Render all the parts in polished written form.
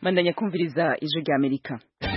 Mandanya kumviriza ijwi rya Amerika.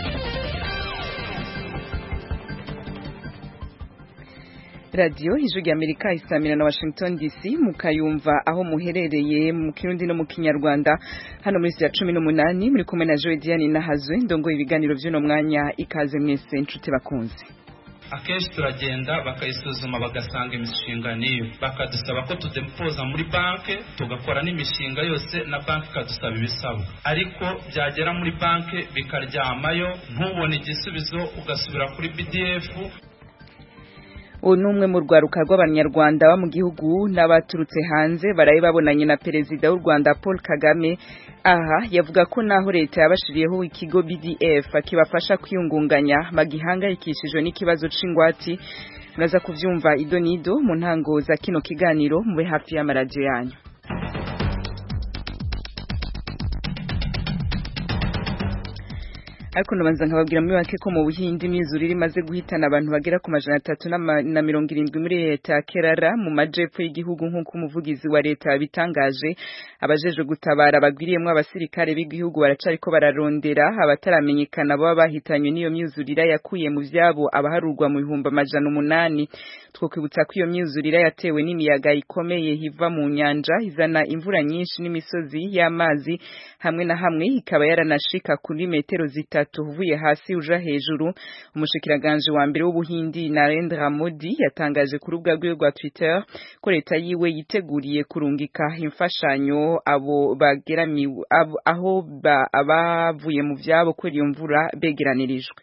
Radio ijwi rya Amerika isamira na Washington DC mukayumva aho muherereye mu Kirundi no mu Kinyarwanda hano muri ya 18 muri kumwe na Joy Diane Nahazwe ndongo ibiganiro by'uno mwanya ikaze mwese inshuti bakunze. Akenshi turagenda bakayisuzuma bagasanga imishinga niyo bakadusaba ko tudempoza muri banke tugakora n'imishinga yose na banke kadusaba ibisabo ariko byagera muri banke bikaryamayo ntubone igisubizo ugasubira kuri BDF. Unumwe mu rwaruka rw'abanyarwanda ba mu gihugu n'abaturutse hanze baraye babonanye na perezida w'u Rwanda Paul Kagame. Aha yavuga ko naho leta yabashiriyeho ikigo BDF kibafasha kwiyungunganya magihangayikishijwe n'ikibazo c'ingwati. Muraza kuvyumva idonido mu ntango za kino kiganiro mube hafi y'amaradio yanyu. Ariko nabanza nkababwira muri bake ko mu Buhindi imyuzure imaze guhitana abantu bagera ku 370 muri leta Kerala mu majepfo y'igihugu nk'uko umuvugizi wa leta yabitangaje. Abajeje gutabara bagwiriyemwe abasirikare b'igihugu baracariko bararondera abataramenyekana baba bahitanywe n'iyo myuzurira yakuye mu vyabo abaharurwa mu 800. Twokwibutsa ko iyo myuzurira yatewe n'imiyaga ikomeye hiva mu nyanja izana imvura nyinshi n'imisozi y'amazi hamwe na hamwe ikaba yaranashika kuri metero uvuye hasi uja hejuru. Umushikiranganje wa mbere w'Ubuhindi Narendra Modi yatangaje ku rubuga rwe rwa Twitter ko leta yiwe yiteguriye kurungika imfashanyo abo bageramiwe aho abavuye mu vyabo ko iyo mvura begeranirijwe.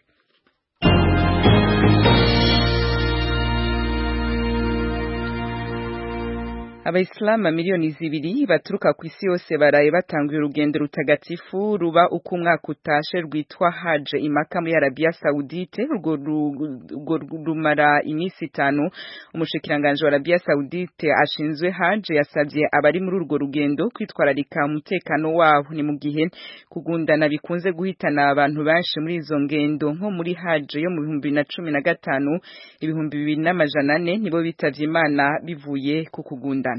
Abayisilamu miliyoni 2 baturuka ku isi yose baraye batanguye urugendo rutagatifu ruba uko umwaka utashe rwitwa Hajj imaka muri Arabia Saudite. Urwo rumara iminsi 5. Umushikiranganje wa Arabia Saudite ashinzwe Hajj yasabye abari muri urwo rugendo kwitwararika umutekano wabo. Ni mu gihe kugundana bikunze guhitana abantu benshi muri izo ngendo nko muri Hajj yo mu 2015 2400 nibo bitavye Imana bivuye ku kugundana.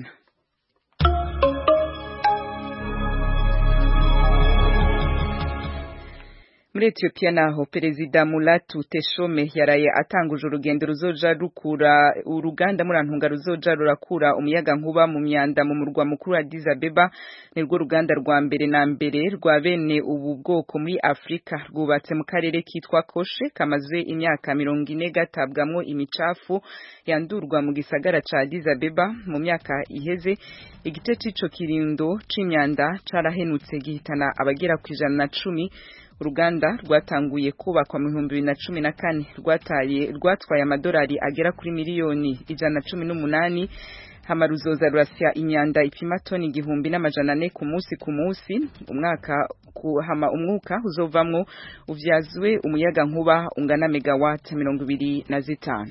Muri Ethiopia naho perezida Mulatu Teshome yaraye atanguje urugendo ruzoja rukura uruganda murantunga ruzoja rurakura umuyaga nkuba mu myanda mu murwa mukuru Addis Abeba. Nirwo ruganda rwa mbere na mbere rwa bene ubu bwoko muri Afrika rwubatse mu karere kitwa Koshe kamaze imyaka 40 gatabwamwo imicafu yandurwa mu gisagara ca Addis Abeba. Mu myaka iheze igice c'ico kirindo c'imyanda carahenutse gihitana abagera ku 110. Uruganda rwatanguye kubakwa mu 2014 rwatwaye amadolari agera kuri miliyoni 118. Hama ruzoza rurasya imyanda ipima toni 1400 ku munsi umwuka uzovamwo uvyazwe umuyaga nkuba ungana megawatt 25.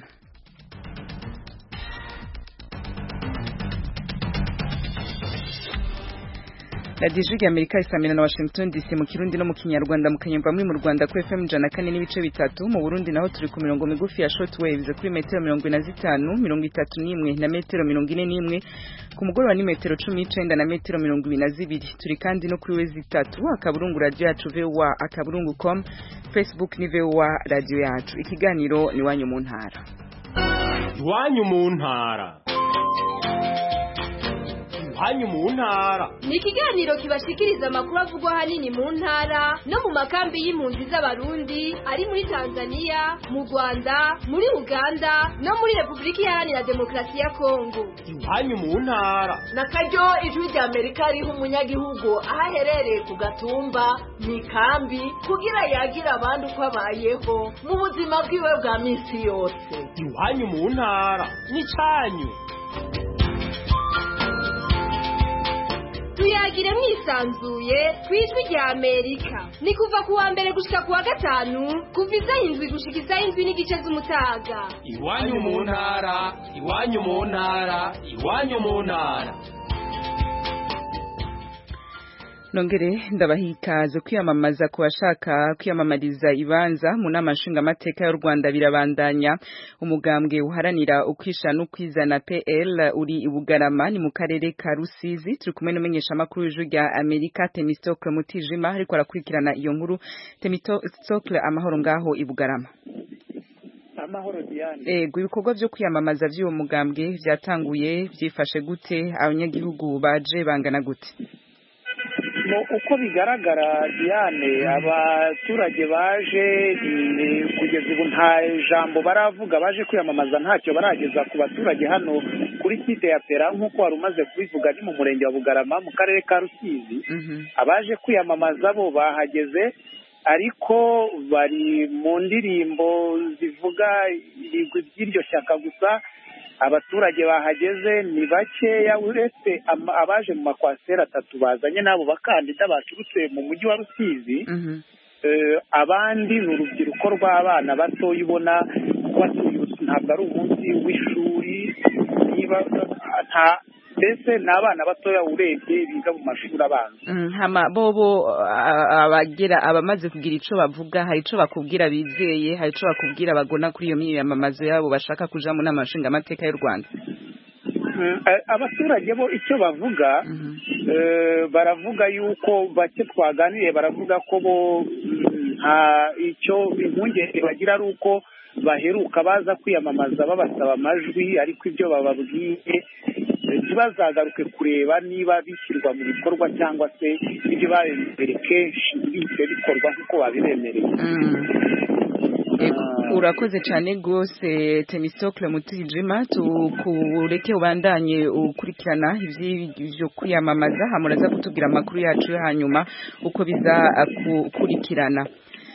Radio Ijwi rya Amerika isamira na Washington DC mu Kirundi no mu Kinyarwanda mukanyumva muri mu Rwanda ku FM 104 n'ibice bitatu. Mu Burundi naho turi ku mirongo migufi ya shortwaves kuri metero 45 31 na metero 41 ku mugoroba ni metero 19 na metero 22. Turi kandi no kuri wezi 3 akaburungu radio yacu VOA akaburungu.com, Facebook ni VOA radio yacu. Ikiganiro ni wanyu mu ntara. Wanyu mu ntara. Hanyu mu ntara ni ikiganiro kibashikiriza amakuru avugwa hanini mu ntara no mu makambi y'impunzi z'abarundi ari muri Tanzania, mu Rwanda, muri Uganda no muri Republika Iharanira Demokarasi ya Kongo. Hanyu mu ntara na karyo Ijwi rya Amerika riho umunyagihugu ahaherereye ku gatumba ni kambi kugira yagira abandi uko abayeho mu buzima bwiwe bwa minsi yose. Hanyu mu ntara ni canyu. Tuyagire mwisanzuye kwijwi rya Amerika. Ni kuva kuwa mbere gushika kuwa gatanu kuva 7 gushika 7 n'igice z'umutaga. Iwanyu mu ntara, iwanyu mu ntara, iwanyu mu ntara. Nongere ndabahikaze kwiyamamaza ku bashaka kwiyamamariza ibanza mu nama nshingamateka y'u Rwanda birabandanya. Umugambwe uharanira ukwisha no kwizana PL uri i Bugarama ni mu karere ka Rusizi. Turi kumwe n'umumenyesha makuru w'ijwi rya Amerika Temistocle Mutijima ariko arakurikirana iyo nkuru. Temistocle, amahoro ngaho i Bugarama. Amahoro Diane. Ibikorwa byo kwiyamamaza by'uwo mugambwe byatanguye, byifashe gute? Abanyagihugu baje bangana gute? Uko bigaragara Diane, abaturage baje kugeza ubu nta jambo baravuga, baje kwiyamamaza ntacyo barageza ku baturage hano kuri site ya Pera nk'uko wari umaze kubivuga, ni mu murenge wa Bugarama mu karere ka Rusizi. Abaje kwiyamamaza bo bahageze ariko bari mu ndirimbo zivuga ibigwi by'iryo shyaka gusa. Abaturage bahageze ni bakeya, uretse abaje mu makwasera 3 bazanye nabo bakandida baturutse mu mujyi wa Rusizi. Abandi n'urubyiruko rw'abana bato, ubona ko ntabwo ari umunsi w'ishuri, niba mbese n'abana batoya urebye biga mu mashuri abanza. Bobo abamaze kugira ico bavuga, hari ico bakubwira bizeye, hari ico bakubwira bagona kuri iyo miyamamazo yabo bashaka kuja mu nama nshingamateka y'u Rwanda? Abaturage bo icyo bavuga, baravuga yuko bake twaganiriye baravuga ko bo icyo impungenge bagira ari uko baheruka baza kwiyamamaza babasaba amajwi, ariko ibyo bababwiye ntibazagaruke kureba niba bishyirwa mu bikorwa cyangwa se ibyo babemereye kenshi bihise bikorwa nk'uko babibemereye. Urakoze cyane gose Temistocle Mutijima, tukureke ubandanye ukurikirana ivyo kwiyamamaza, hamuraza kutubwira amakuru yacu hanyuma uko biza kukurikirana.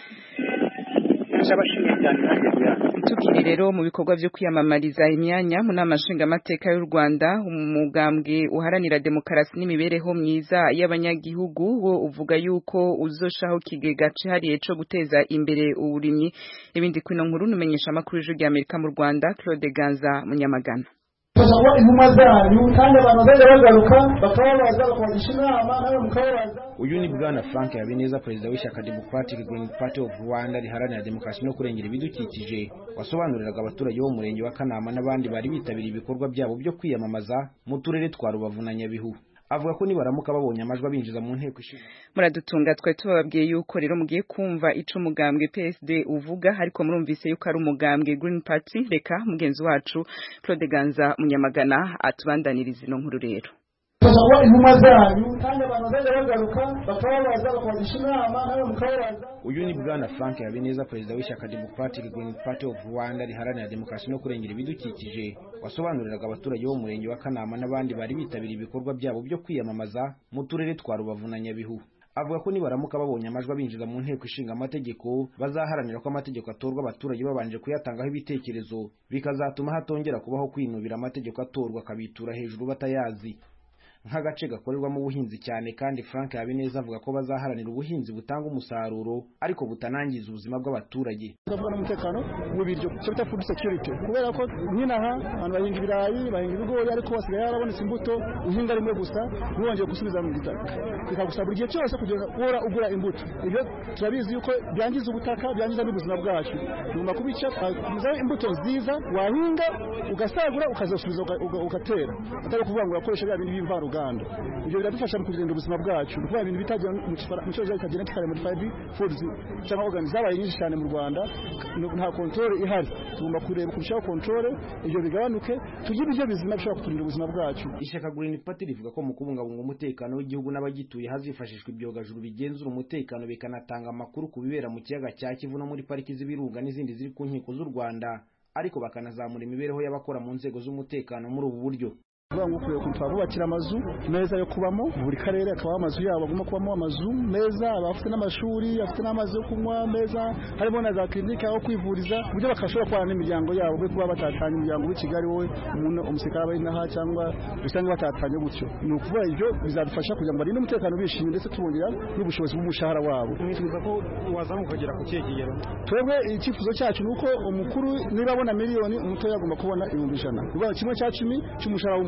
Tukiri rero mu bikorwa byo kwiyamamariza imyanya mu nama nshingamateka y'u Rwanda, umugambwe uharanira demokarasi n'imibereho myiza y'abanyagihugu wo uvuga yuko uzoshaho kigega cihariye co guteza imbere uburimyi. Ibindi kwino nkuru numenyesha makuru y'ijwi rya Amerika mu Rwanda Claude Ganza Munyamagana. Intumwa zanyu kandi abantu bagaruka bakababaza bakabagisha inama nawe mukababaza. Uyu ni Bwana Frank Habineza, perezida w'ishyaka Democratic Green Party of Rwanda riharanira demokarasi no kurengera ibidukikije, wasobanuriraga abaturage bo mu murenge wa Kanama n'abandi bari bitabiriye ibikorwa byabo byo kwiyamamaza mu turere twa Rubavu na Nyabihu. Avuga ko nibaramuka babonye amajwi abinjiza mu nteko ishinga. Muradutunga twe tubabwiye yuko rero mugiye kumva ico umugambwe PSD uvuga, ariko murumvise yuko ari umugambwe Green Party. Reka mugenzi wacu Claude Ganza Munyamagana atubandaniriza ino nkuru rero. Intumwa zanyu kandi abantu bagaruka bakababaza bakabagisha inama nawe mukababaza. Uyu ni Bwana Frank Habineza, perezida w'ishyaka Democratic Green Party of Rwanda riharanira demokarasi no kurengera ibidukikije, wasobanuriraga abaturage bo mu murenge wa Kanama n'abandi bari bitabiriye ibikorwa byabo byo kwiyamamaza mu turere twa Rubavu na Nyabihu. Avuga ko nibaramuka babonye amajwi abinjiza mu nteko ishinga amategeko, bazaharanira ko amategeko atorwa abaturage babanje kuyatangaho ibitekerezo, bikazatuma hatongera kubaho kwinubira amategeko atorwa akabitura hejuru batayazi. Nk'agace gakorerwamo ubuhinzi cyane, kandi Frank Habineza avuga ko bazaharanira ubuhinzi butanga umusaruro ariko butanangiza ubuzima bw'abaturage. Ndavuga n'umutekano w'ibiryo, cyo bita food security, kubera ko nk'inaha abantu bahinga ibirayi, bahinga ibigori, ariko basigaye yarabonetse imbuto uhinga rimwe gusa ntibongeye gusubiza mu gitaka, bikagusaba igihe cyose kugira ngo ugura imbuto. Ibyo turabizi yuko byangiza ubutaka, byangiza n'ubuzima bwacu. Tugomba kubica, kuza imbuto nziza wahinga ugasagura ukazasubiza ugatera, atari kuvuga ngo ukoresha bya bintu b'imvaruganda. Ibyo biradufasha mu kurinda ubuzima bwacu, kuko ibintu bitagira mu cyo cya genetically modified foods cyangwa organs zabaye nyinshi cyane mu Rwanda, nta control ihari. Tugomba kureba kurushaho control ibyo bigabanuke, tugira ibyo bizima bishobora kuturinda ubuzima bwacu. Ishyaka Green Party rivuga ko mu kubungabunga umutekano w'igihugu n'abagituye hazifashishwa ibyogajuru bigenzura umutekano, bikanatanga amakuru ku bibera mu kiyaga cya Kivu no muri pariki z'ibirunga n'izindi ziri ku nkiko z'u Rwanda, ariko bakanazamura imibereho y'abakora mu nzego z'umutekano muri ubu buryo. Ukwiye kubakira amazu meza yo kubamo, buri karere akaba amazu yabo agomba kubamo amazu meza, abafite n'amashuri, afite n'amazi yo kunywa meza, harimo na za kliniki aho kwivuriza, buryo bakashobora kubana n'imiryango yabo, bwo kuba batatanye imiryango w'i Kigali, wowe umusirikare aba inaha cyangwa usanga batatanye gutyo. Ni ukuvuga ibyo bizadufasha kugira ngo barinde umutekano bishimye, ndetse tubongera n'ubushobozi bw'umushahara wabo. Nifuza ko wazamuka kugera ku kigero. Twebwe icyifuzo cyacu nuko umukuru niba abona miliyoni, umutoya agomba kubona 100,000. Kuba kimwe cya 10 cy'umushahara w'umukuru.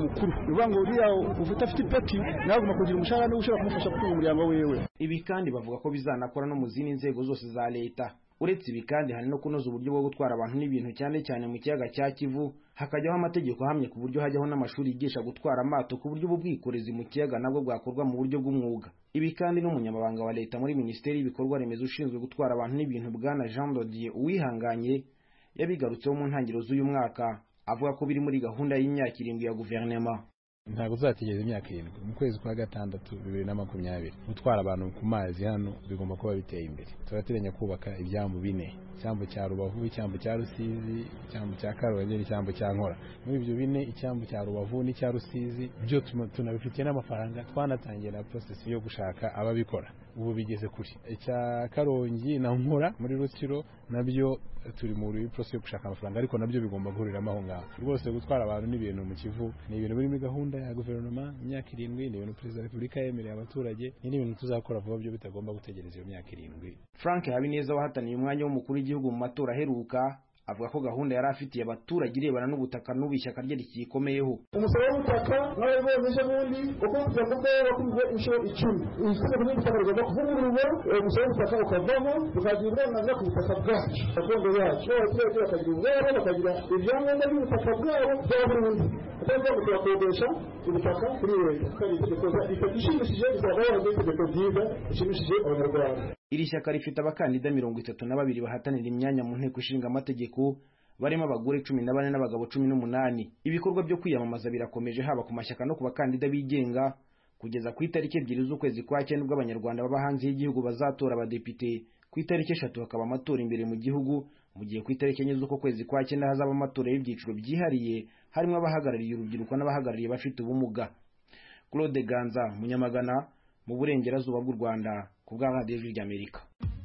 mukuru uvuga ngo uriya ufite afite ipeti nawe agomba kugira umushahara niwe ushobora kumufasha gutunga umuryango wiwe. Ibi kandi bavuga ko bizanakora no mu zindi nzego zose za leta. Uretse ibi kandi hari no kunoza uburyo bwo gutwara abantu n'ibintu cyane cyane mu kiyaga cya Kivu, hakajyaho amategeko ahamye ku buryo hajyaho n'amashuri yigisha gutwara amato ku buryo ubwikorezi mu kiyaga nabwo bwakorwa mu buryo bw'umwuga. Ibi kandi n'umunyamabanga wa leta muri Minisiteri y'Ibikorwa Remezo ushinzwe gutwara abantu n'ibintu Bwana Jean Dodier Uwihanganye yabigarutseho mu ntangiriro z'uyu mwaka, avuga ko biri muri gahunda y'imyaka 7 ya guverinoma. Ntabwo uzategereza imyaka 7 mu kwezi kwa gatandatu 2020 gutwara abantu ku mazi hano bigomba kuba biteye imbere. Turateganya kubaka ibyambu 4, icyambu cya Rubavu, icyambu cya Rusizi, icyambu cya Karongi, icyambu cya Nkora. Muri ibyo 4 icyambu cya Rubavu n'icya Rusizi byo tunabifitiye n'amafaranga, twanatangiye na process yo gushaka ababikora. Ubu bigeze kuri icya Karongi na Nkora muri Rutsiro nabyo turi muri process yo gushaka amafaranga, ariko nabyo bigomba guhuriramo aho ngaho. Rwose gutwara abantu n'ibintu mu Kivu ni ibintu biri muri gahunda ya guverinoma imyaka 7, ni ibintu Perezida wa Repubulika yemereye abaturage, ni ibintu tuzakora vuba byo bitagomba gutegereza iyo myaka 7. Frank Habineza wahataniye umwanya w'umukuru w'igihugu mu matora aheruka avuga ko gahunda yari afitiye abaturage irebana n'ubutaka n'ubishyaka rye rikikomeyeho. Umusoro w'ubutaka n'abayobozi bundi uko ubutaka bwawe bakubize inshuro 10 ishyira ku butaka rigomba kuvugururwa, umusoro w'ubutaka ukavamo ukagira uburenganzira ku butaka bwacu gakondo yacu, abaturage bakagira ubwabo bakagira ibyangombwa by'ubutaka bwabo bwa burundu kandi bakakodesha ubutaka kuri leta kandi itegeko rishimishije rizabaho itegeko ryiza rishimishije abanyarwanda. Iri shyaka rifite abakandida 32 bahatanira imyanya mu nteko ishinga amategeko, barimo abagore 14 n'abagabo 18. Ibikorwa byo kwiyamamaza birakomeje haba ku mashyaka no ku bakandida bigenga kugeza ku itariki 2 z'ukwezi kwa cyenda ubwo abanyarwanda baba hanze y'igihugu bazatora abadepite. Ku itariki 3 hakaba amatora imbere mu gihugu, mu gihe ku itariki 4 z'uko kwezi kwa cyenda hazaba amatora y'ibyiciro byihariye harimo abahagarariye urubyiruko n'abahagarariye bafite ubumuga. Claude Ganza, Munyamagana, mu burengerazuba bw'u Rwanda, ku bwa Radio y'Amerika.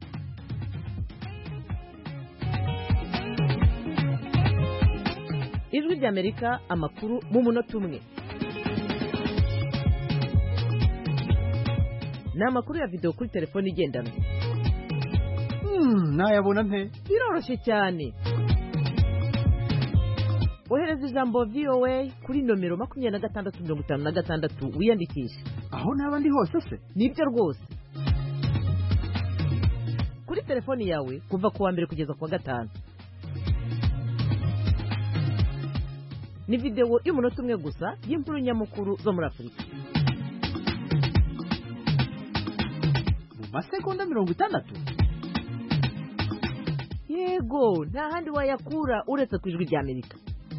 Ijwi ry'Amerika, amakuru mu munota umwe. Ni amakuru ya video kuri telefone igendanwa. Nayabona nte? Biroroshye cyane. Ohereza ijambo VOA kuri nomero 2656 wiyandikisha. Aho naba ndi hose se? Nibyo rwose. Kuri telefoni yawe kuva ku wa mbere kugeza ku wa gatanu. Ni video y'umunota umwe gusa y'inkuru nyamukuru zo muri Afurika. Mu masegonda 60? Yego, nta handi wayakura uretse ku Ijwi ry'Amerika.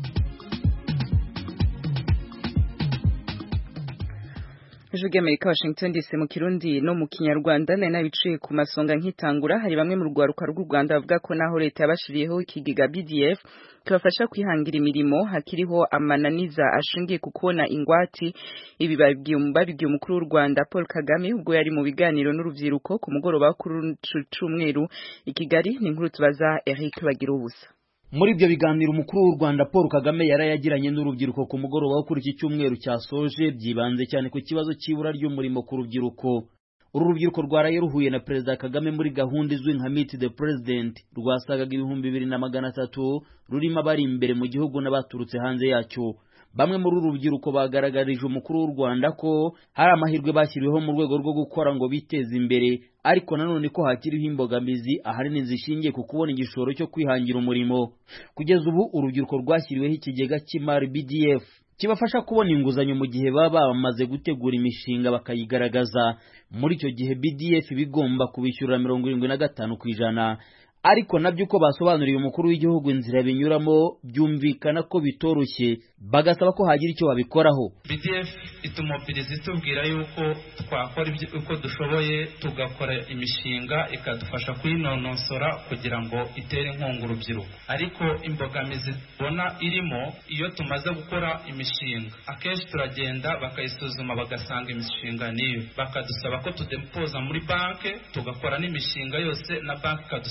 Ijwi ry'Amerika, Washington DC, mu Kirundi no mu Kinyarwanda. Nari nabiciye ku masonga nkitangura. Hari bamwe mu rwaruka rw'u Rwanda bavuga ko naho leta yabashiriyeho ikigega BDF kibafasha kwihangira imirimo, hakiriho amananiza ashingiye ku kubona ingwati. Ibi babibwiye umukuru w'u Rwanda Paul Kagame ubwo yari mu biganiro n'urubyiruko ku mugoroba kuri Cyumweru i Kigali. Ni inkuru tubaza Eric Bagirubusa. Muri ibyo biganiro umukuru w'u Rwanda Paul Kagame yarayagiranye n'urubyiruko ku mugoroba kuri iki cyumweru cyasoje, byibanze cyane ku kibazo cy'ibura ry'umurimo ku rubyiruko. Uru rubyiruko rwaraye ruhuye na Perezida Kagame muri gahunda izwi nka Meet the President, rwasagaga 2300 rurimo abari imbere mu gihugu n'abaturutse hanze yacyo. Bamwe muri uru rubyiruko bagaragarije umukuru w'u Rwanda ko hari amahirwe bashyiriweho mu rwego rwo gukora ngo biteze imbere, ariko nanone ko hakiriho imbogamizi ahanini zishingiye ku kubona igishoro cyo kwihangira umurimo. Kugeza ubu urubyiruko rwashyiriweho ikigega cy'imari BDF kibafasha kubona inguzanyo mu gihe baba bamaze gutegura imishinga bakayigaragaza. Muri icyo gihe BDF bigomba kubishyurira 75%, ariko nabyo uko basobanuriye umukuru w'igihugu inzira binyuramo byumvikana ko bitoroshye, bagasaba ko hagira icyo babikoraho. BDF itumopiriza itubwira yuko twakora uko dushoboye tugakora imishinga ikadufasha kuyinonosora kugira ngo itere inkunga urubyiruko, ariko imbogamizi tubona irimo iyo tumaze gukora imishinga akenshi turagenda bakayisuzuma bagasanga imishinga niyo, bakadusaba ko tudepoza muri banke tugakora n'imishinga yose na banke ikadusaba ibisa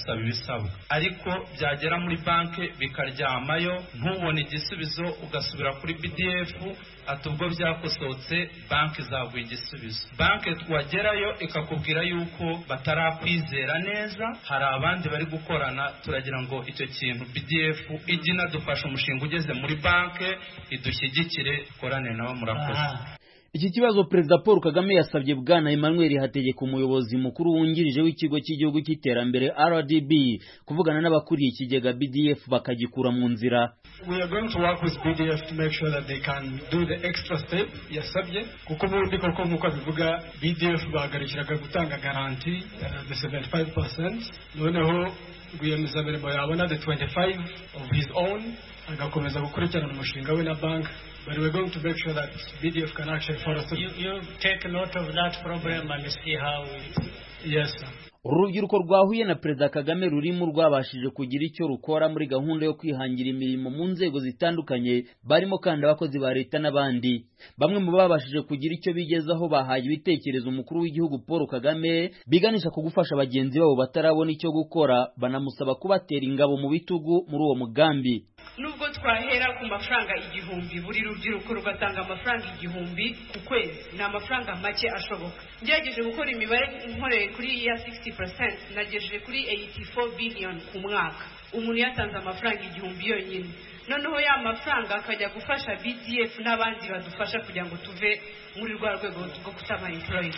ibisabwa ariko byagera muri banki bikaryamayo ntubone igisubizo ugasubira kuri BDF ati ubwo byakosohotse banki zaguye igisubizo. Banki twagerayo ikakubwira yuko batarakwizera neza, hari abandi bari gukorana, turagira ngo icyo kintu BDF ijye inadufasha umushinga ugeze muri banki idushyigikire korane nabo murakoze. Iki kibazo Perezida Paul Kagame yasabye Bwana Emmanuel Hategeka umuyobozi mukuru wungirije w'ikigo cy'igihugu cy'iterambere RDB kuvugana n'abakuriye ikigega BDF bakagikura mu nzira. We are going to work with BDF to make sure that they can do the extra step yasabye kuko ubundi koko nk'uko bivuga BDF bagarukiraga gutanga garanti the 75%, noneho rwiyemezamirimo yabona the 25 of his own agakomeza gukurikirana umushinga we na bank. But we're going to make sure that BDF can actually follow through. You take note of that problem and see how we... Yes, sir. Urubyiruko rwahuye na Perezida Kagame rurimo rwabashije kugira icyo rukora muri gahunda yo kwihangira imirimo mu nzego zitandukanye, barimo kandi abakozi ba leta n'abandi. Bamwe mu babashije kugira icyo bigezaho bahaye ibitekerezo umukuru w'igihugu Paul Kagame biganisha ku gufasha bagenzi babo batarabona icyo gukora, banamusaba kubatera ingabo mu bitugu muri uwo mugambi. Nubwo twahera ku mafaranga 1000 buri rubyiruko rugatanga amafaranga 1000 ku kwezi, ni amafaranga make ashoboka. Ngerageje gukora imibare nkoreye kuri ya 60%, nagejeje kuri 84 billion ku mwaka. Umuntu yatanze amafaranga 1000 yonyine, noneho ya mafaranga akajya gufasha BDF n'abandi badufasha kugira ngo tuve muri rwa rwego rwo kutaba employed.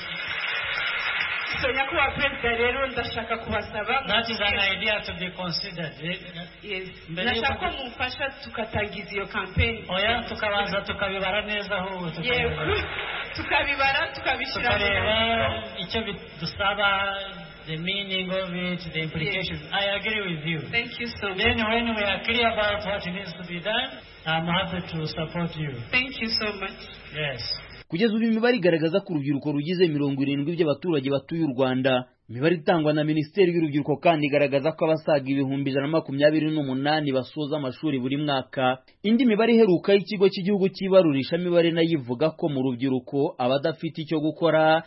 So nyakubahwa Perezida rero ndashaka kubasaba, that is an idea to be considered. Yes. Ndashaka ko mumfasha tukatangiza iyo campaign. Oya tukabanza tukabibara neza aho tukabibara tukabishira icyo bidusaba, the meaning of it, the implications. Yes. I agree with you. Thank you so much. Then when we are clear about what needs to be done, I'm happy to support you. Thank you so much. Yes. Kugeza ubu imibare igaragaza ko urubyiruko rugize 70% by'abaturage batuye u Rwanda. Imibare itangwa na Minisiteri y'Urubyiruko kandi igaragaza ko abasaga 128 basoza amashuri buri mwaka. Indi mibare iheruka y'ikigo cy'igihugu cy'ibarurisha mibare nayivuga ko mu rubyiruko abadafite icyo gukora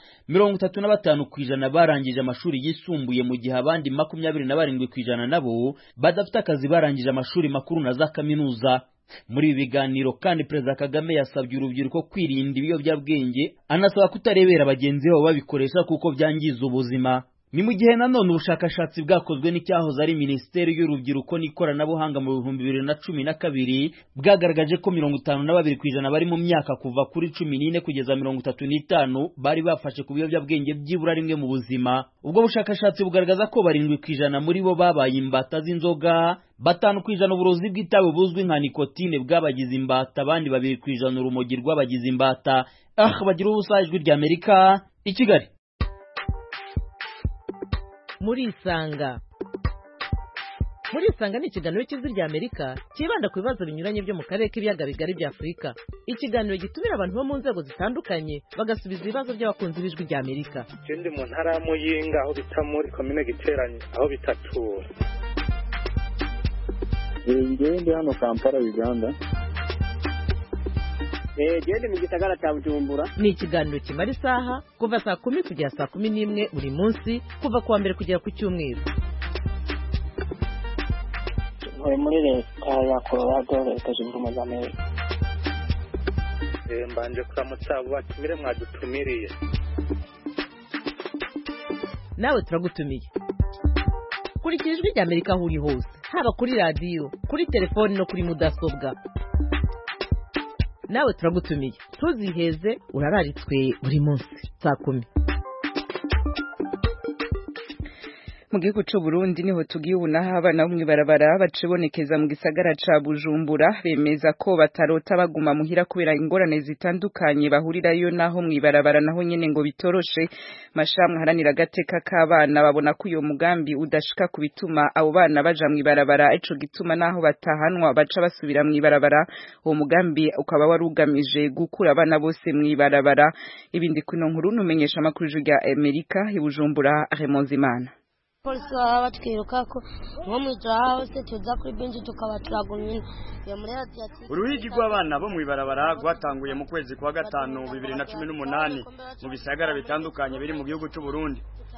35% barangije amashuri yisumbuye, mu gihe abandi 27% nabo badafite akazi barangije amashuri makuru na za kaminuza. Muri ibi biganiro kandi Perezida Kagame yasabye urubyiruko kwirinda ibiyobyabwenge, anasaba kutarebera bagenzi babo babikoresha kuko byangiza ubuzima. Ni mu gihe nanone ubushakashatsi bwakozwe n'icyahoze ari Minisiteri y'Urubyiruko n'Ikoranabuhanga mu 2012 bwagaragaje ko 52% bari mu myaka kuva kuri 14 kugeza 35 bari bafashe ku biyobyabwenge byibura rimwe mu buzima. Ubwo bushakashatsi bugaragaza ko 7% muri bo babaye imbata z'inzoga, 5% uburozi bw'itabi buzwi nka nikotine bwabagize imbata, abandi 2% urumogi rw'abagize imbata. Bagira ubusa Ijwi ry'Amerika i Kigali. Muri Isanga ni ikiganiro cy'Ijwi ry'Amerika kibanda ku bibazo binyuranye byo mu karere k'ibiyaga bigari bya Afurika. Ikiganiro gitumira abantu bo mu nzego zitandukanye bagasubiza ibibazo by'abakunzi b'Ijwi ry'Amerika. Ndi mu ntara ya Muyinga aho bita muri komine Giteranye aho bitatura. Ndi hano Kampala Uganda. Gende mu gisagara cya Bujumbura. Ni ikiganiro kimara isaha kuva saa 10 kugera saa 11 buri munsi kuva kuwa mbere kugera ku cyumweru. Muri leta ya Colorado, leta zunze ubumwe za Amerika. Mbanje kuramutsa batumire mwadutumiriye. Nawe turagutumiye. Kurikira Ijwi ry'Amerika aho uri hose, haba kuri radio, kuri telefone no kuri mudasobwa. Nawe turagutumiye. Tuziheze urararitswe buri munsi saa 10. Mu gihugu cy'u Burundi niho tugiye ubunaha abana bo mwibarabara bacibonekeza mu gisagara ca Bujumbura bemeza ko batarota baguma muhira kubera ingorane zitandukanye bahurirayo, naho mwibarabara naho nyene ngo bitoroshe. Mashamwe haranira gateka k'abana babona ko uyo mugambi udashika kubituma abo bana baja mwibarabara, ico gituma naho batahanwa baca basubira mwibarabara. Uwo mugambi ukaba warugamije gukura abana bose mwibarabara. Ibindi kuno nkuru numenyesha makuru ya Amerika i Bujumbura. Remonzimana. Polisi baba batwiruka ko nko mu ijoro hose tuza kuri benshi tukaba turagumye. Uruhigi rw'abana bo mwibarabara rwatanguye mu kwezi kwa gatanu 2018 mu bisagara bitandukanye biri mu gihugu cy'u Burundi.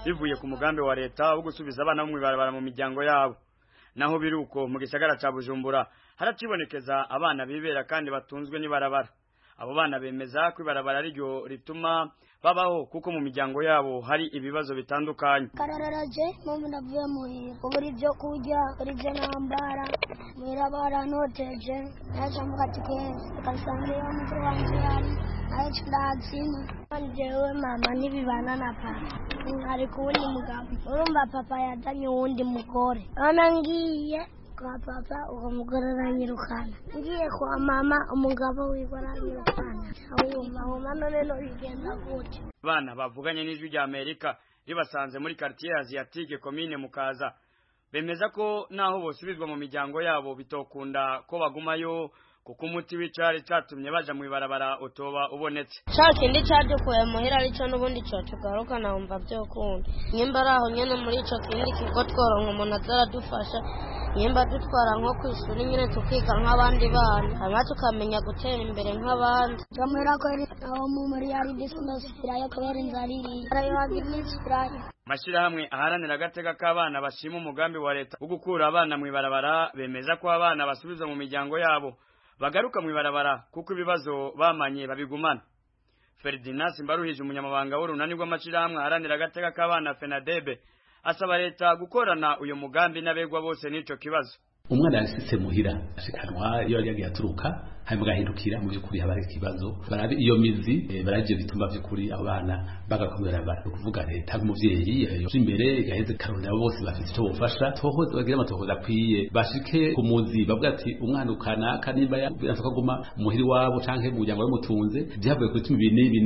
bivuye ku mugambi wa leta wo gusubiza abana bo mwibarabara mu miryango yabo. Naho biruko mu gisagara ca Bujumbura haracibonekeza abana bibera kandi batunzwe n'ibarabara. Abo bana bemeza ko ibarabara ryo rituma babaho kuko mu miryango yabo hari ibibazo bitandukanye. Karararaje mama navuye muhira uburi byo kurya buri byo nambara mwirabara noteje naje mukatike kasanga yo mu rwanda yari aje ndazina anjewe mama nibibana na papa ari kuwundi mugabo urumva papa yadanye wundi mugore anangiye kwa papa uwo mugore aranyirukana ngiye kwa mama umugabo wiwe aranyirukana ahuma none no bigenda gute. Bana bavuganye n'ijwi rya Amerika ribasanze muri quartier asiatique commune Mukaza bemeza ko naho bosubizwa mu miryango yabo bitokunda ko bagumayo kuko umuti w'icari catumye baja mu ibarabara utoba ubonetse. Kindi cyadukuye muhira arico n'ubundi cyo tugaruka na umva byo kundi nyimba araho nyene muri ico kindi kigo tworonka umuntu azaradufasha nyimba dutwara nko kwishuri nyine tukiga nk'abandi bana hanyuma tukamenya gutera imbere nk'abandi. Kamera ko aho mu muri ari business irayo kabera inzariri arayo agimishirayo. Mashirahamwe aharanira agateka k'abana bashima umugambi wa leta wo gukura abana mu ibarabara bemeza ko abana basubiza mu miryango yabo bagaruka mu ibarabara kuko ibibazo bamanye babigumana. Ferdinand Simbaruhije umunyamabanga w'urunani rw'amashirahamwe aharanira agateka k'abana FENADEB asaba leta gukorana uyu mugambi n'abegwa bose n'ico kibazo. Umwana yasitse muhira ashikanwa iyo yagiye aturuka hanyuma gahindukira mu byukuri habari kibazo barabi iyo mizi baraje bituma byukuri abana bagakomera bara kuvuga leta nk'umuvyeyi imbere gaheze karunda bose bafite cyo bufasha tohoze bagira amatohoza kwiye bashike ku muzi bavuga ati umwana ukana kanimba yashaka guma muhiri wabo canke mu muryango w'umutunze byavuye kuri tumi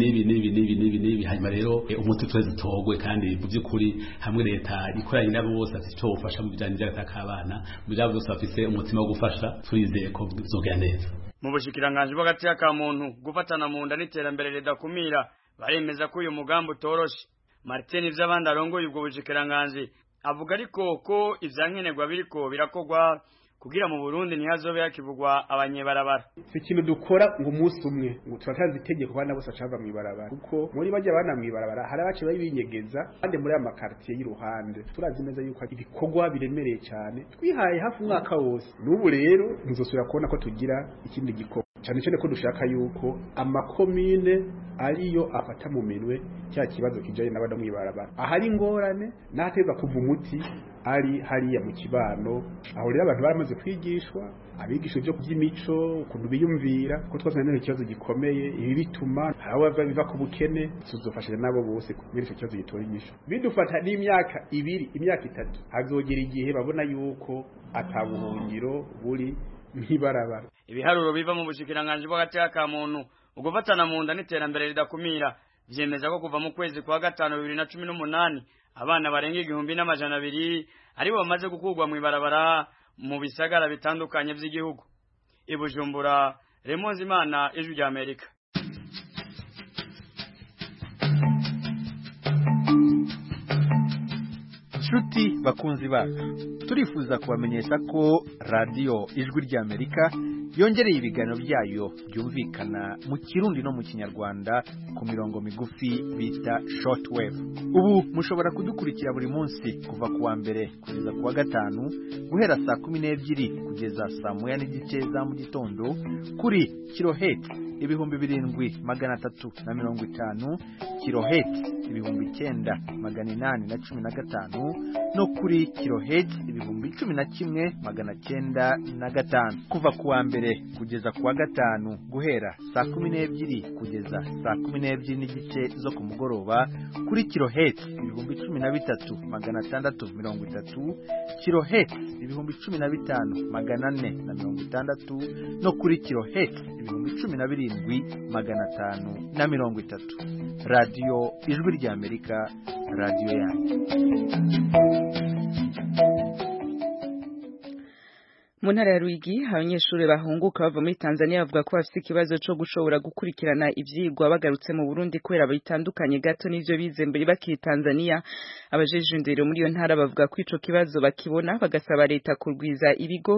bine hanyuma rero umuti tweze togwe kandi mu byukuri hamwe leta ikoranye nabo bose afite cyo bufasha mu bijanye n'abana mu byabo bose bafite umutima wo gufasha turizeye ko bizogenda neza. Mu bushikiranganje bw'agati ka muntu gufatana mu nda n'iterambere ridakumira baremeza ko uyu mugambi utoroshe. Martin Ivyabandi arongoye ubwo bushikiranganje avuga ariko ko ivyankenerwa biriko birakogwa kugira mu Burundi ntihazobe yakivugwa abanyebarabara. Ikintu dukora ngo umunsi umwe ngo turataza itegeko bana bose acava mu ibarabara kuko muri bajya bana mu ibarabara hari abace babinyegeza kandi muri ama quartier y'uruhande turazi neza yuko ibikorwa biremereye cyane twihaye hafi umwaka wose n'ubu rero nzosubira kubona ko tugira ikindi gikorwa cyane cyane ko dushaka yuko amakomine ariyo afata mu minwe cya kibazo kijaye n'abana mu ibarabara ahari ingorane nateza kuva umuti ari hariya mu kibano aho rero abantu baramaze kwigishwa abigisha byo by'imico ukuntu biyumvira ko twazanye ikibazo gikomeye ibi bituma harawa biva ku bukene tuzofashije nabo bose kubera icyo kibazo gitoyigisha bidufata n'imyaka 2 imyaka 3 hazogera igihe babona yuko atabuhungiro buri nkibarabara. Ibiharuro biva mu bushikiranganje bw'agateka ka muntu ugufatana mu nda n'iterambere ridakumira vyemeza ko kuva mu kwezi kwa gatanu 2018 abana barenga 1200 aribo bamaze gukurwa mu ibarabara mu bisagara bitandukanye by'igihugu. I Bujumbura, Remonzi Imana, Ijwi rya Amerika. Nshuti bakunzi bacu turifuza kubamenyesha ko radio Ijwi rya Amerika yongereye ibiganiro byayo byumvikana mu Kirundi no mu Kinyarwanda ku mirongo migufi bita shortwave. Ubu mushobora kudukurikira buri munsi kuva kuwa mbere kugeza kuwa gatanu guhera saa 12 kugeza saa 1:30 za mu gitondo kuri kilohertz 7350 kilohertz 9815 no kuri kilohertz 11905 kuva kuwa mbere kugeza kuwa gatanu guhera saa 12 kugeza saa 12 n'igice zo ku mugoroba kuri kilohertz 13630 kilohertz 15460 no kuri kilohertz 17530. Radio Ijwi rya Amerika, radio yanyu. mu ntara ya Ruyigi abanyeshuri bahunguka bava muri Tanzania bavuga ko bafite ikibazo cyo gushobora gukurikirana ivyigwa bagarutse mu Burundi kubera bitandukanye gato n'ivyo bize mbere bakiri Tanzania. Abajeje indero muri iyo ntara bavuga ko ico kibazo bakibona bagasaba leta kurwiza ibigo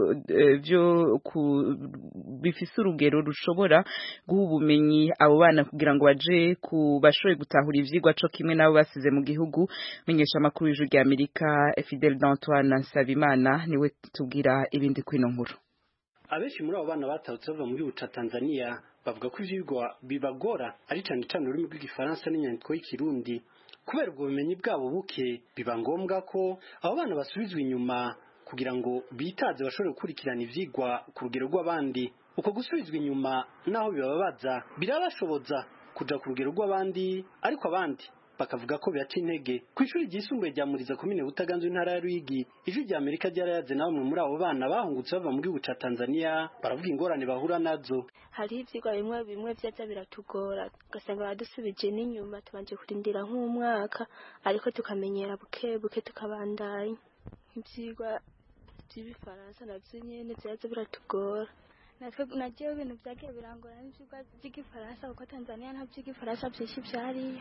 bifise urugero rushobora guha ubumenyi abo bana kugira ngo baje bashobore gutahura ivyigwa co kimwe nabo basize mu gihugu. Menyesha makuru y'ijuru rya Amerika Fidel D'Antoine Nsabimana niwe tubwira ibindi kwino nkuru. Abenshi muri abo bana batahutse bava mu gihugu ca Tanzania bavuga ko ivyigwa bibagora ari cane cane ururimi rw'igifaransa n'inyandiko y'ikirundi. Kubera ubwo bumenyi bwabo buke biba ngombwa ko abo bana basubizwa inyuma kugira ngo bitaze bashobore gukurikirana ivyigwa ku rugero rw'abandi. Uko gusubizwa inyuma naho bibabaza birabashoboza kuja ku rugero rw'abandi, ariko abandi bakavuga ko biyaca intege. Kw'ishuri ryisumbuye rya Muriza komine Butaganzwa intara ya Ruyigi, ijwi rya Amerika ryarayaze na bamwe muri abo bana bahungutse bava mu gihugu ca Tanzania baravuga ingorane bahura nazo. Hari ivyigwa bimwe vyaza biratugora ugasanga badusubije n'inyuma tubanje kurindira nk'umwaka ariko tukamenyera buke tukabandanya. Ivyigwa by'ibifaransa navyo nyene vyaza biratugora. Nagiye ibintu vyagiye birangora n'ivyigwa by'igifaransa kuko Tanzania nta vy'igifaransa vyinshi vyariyo.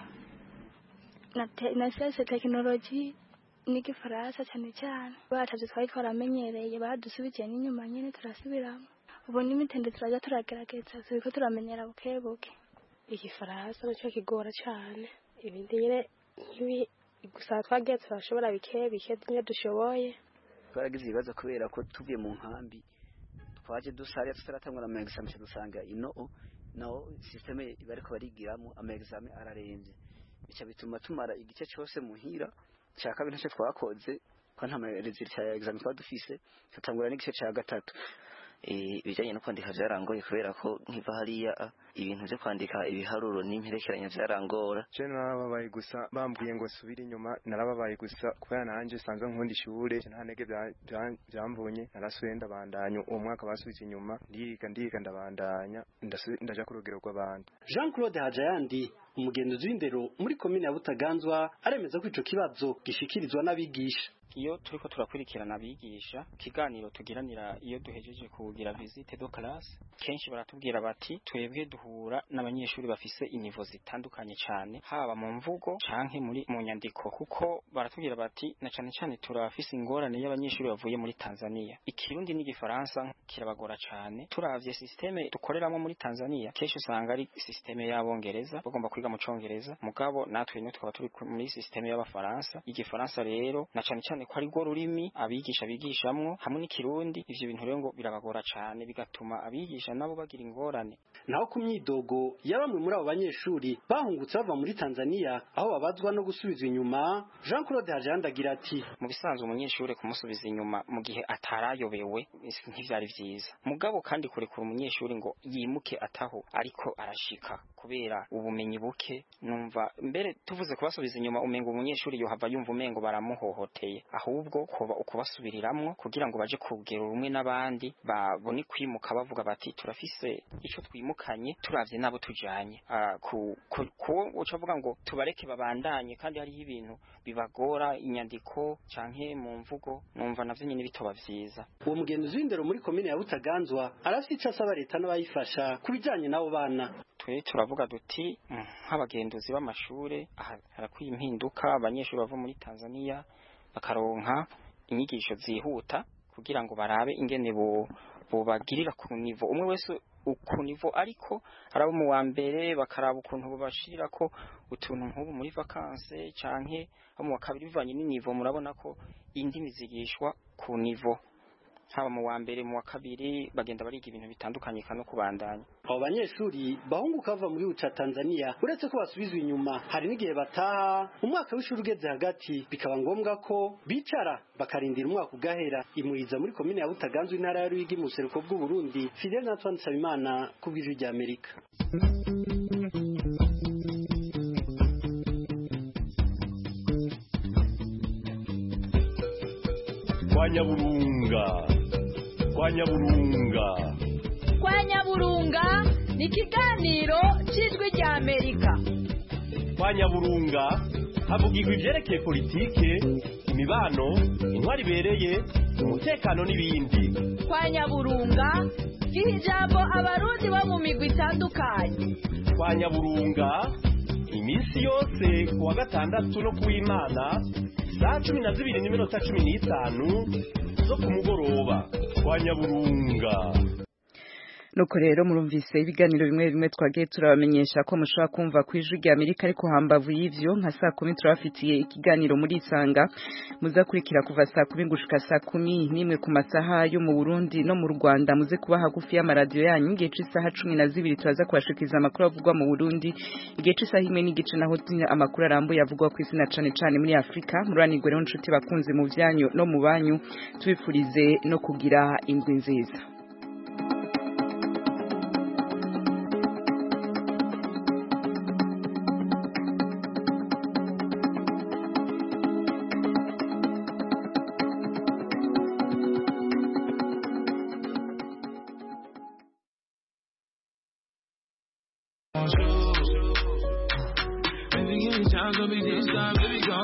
Na siyanse tekinoloji n'igifaransa cyane cyane batavye twari twaramenyereye badusubije n'inyuma nyene turasubiramo. Ubu n'imitende turaja turagerageza turiko turamenyera buke. Igifaransa nicyo kigora cyane, ibindi nyine nk'ibi gusa twagiye turashobora bike nyine dushoboye. Twaragize ibibazo kubera ko tuvuye mu nkambi twaje dusariya tutaratangura ama examen dusanga no systeme bariko barigiramo ama examen araremvye. Bica bituma tumara igice cyose muhira cya kabiri ntacyo twakoze ko nta result ya examen twadufise tutangura n'igice cya gatatu. Ibijanye no kwandika vyarangoye kubera ko nkiva hariya ibintu byo kwandika ibiharuro n'imperekeranya vyarangora. Je narababaye gusa bambwiye ngo subira inyuma, narababaye gusa kubera nanje sanzwe nkunda ishure nta ntege byambonye, narasuye ndabandanya uwo mwaka basubije inyuma ndiga ndabandanya ndaja ku rugero rw'abandi. Jean Claude Hajayandi umugenzuzi w'indero muri komine ya Butaganzwa aremeza ko ico kibazo gishikirizwa n'abigisha. Iyo turiko turakurikirana abigisha kiganiro tugiranira iyo duhejeje kugira visite de classe kenshi baratubwira bati twebwe duhura n'abanyeshuri bafise inivo zitandukanye cyane haba mu mvugo canke mu nyandiko, kuko baratubwira bati na cane cyane turafise ingorane y'abanyeshuri bavuye muri Tanzania. Ikirundi n'igifaransa kirabagora cyane. Turavye systeme dukoreramo muri Tanzania kenshi usanga ari systeme y'abongereza bagomba kwiga mu congereza, mugabo natwe no twaba turi muri systeme y'abafaransa. Igifaransa rero na cane cyane ko ari rwo rurimi abigisha bigishamwo hamwe n'ikirundi, ivyo bintu rero ngo birabagora cyane bigatuma abigisha nabo bagira ingorane. Naho ku myidogo ya bamwe muri abo banyeshuri bahungutse bava muri Tanzania aho babazwa no gusubizwa inyuma, Jean Claude Hajayandi agira ati mu bisanzwe umunyeshuri kumusubiza inyuma mu gihe atarayobewe ntivyari vyiza, mugabo kandi kurekura umunyeshuri ngo yimuke ataho ariko arashika kubera ubumenyi buke. Numva mbere tuvuze kubasubiza inyuma umengo umunyeshuri yohava yumva umengo baramuhohoteye, ahubwo kuba ukubasubiriramwo kugira ngo baje kugera rumwe n'abandi babone kwimuka bavuga bati turafise ico twimukanye turavye nabo tujanye ucavuga ngo tubareke babandanye kandi hariho ibintu bibagora inyandiko canke mu mvugo, numva navyo nyine bitoba vyiza. Uwo mugenzi w'indero muri komine ya Butaganzwa arafite asaba leta n'abayifasha kubijanye nabo bana. Twe turavuga duti nk'abagenduzi b'amashure harakwiye impinduka, abanyeshuri bava muri Tanzania bakaronka inyigisho zihuta kugira ngo barabe ingene bagirira ku nivo umwe wese ku nivo, ariko arabo mu wa mbere bakaraba ukuntu bubashirira ko utuntu nk'ubu muri vacances canke abo mu wa kabiri bivanye n'inivo. Murabona ko indimi zigishwa ku nivo, haba mu wa mbere mu wa kabiri bagenda bariga ibintu bitandukanye kandi no kubandanya. Abo banyeshuri bahunguka bava mu gihugu ca Tanzania uretse ko basubizwa inyuma, hari n'igihe bataha umwaka w'ishuri ugeze hagati bikaba ngombwa ko bicara bakarindira umwaka ugahera. Imuriza muri komine ya Butaganzwa intara ya Ruyigi mu buseruko bw'u Burundi, Fidel D'Antoine Nsabimana ku bw'ijwi rya Amerika. Kwa Nyaburunga ni ikiganiro cy'ijwi rya Amerika. Kwa Nyaburunga havugirwa ivyerekeye politike, imibano, intwari ibereye, umutekano n'ibindi. Kwa Nyaburunga giha ijambo abarundi bo mu migwi itandukanye. Kwa Nyaburunga iminsi yose kuwa gatandatu no kuw'Imana saa 12:15 zo ku mugoroba. Kwa Nyaburunga. Nuko rero murumvise ibiganiro bimwe bimwe twagiye turabamenyesha ko mushobora kumva ku ijwi rya Amerika, ariko hambavu y'ivyo nka saa 10 turafitiye ikiganiro muri Isanga muzakurikira kuva saa 10 gushika saa 11 ku masaha yo mu Burundi no mu Rwanda. Muze kuba hagufi y'amaradiyo yanyu igihe c'isaha 12 turaza kubashikiriza amakuru avugwa mu Burundi, igihe c'isaha 1 n'igice naho amakuru arambuye avugwa ku isi na cane cane muri Afrika. Muranigwe rero nshuti bakunze mu vyanyu no mu banyu, tubifurize no kugira indwi nziza.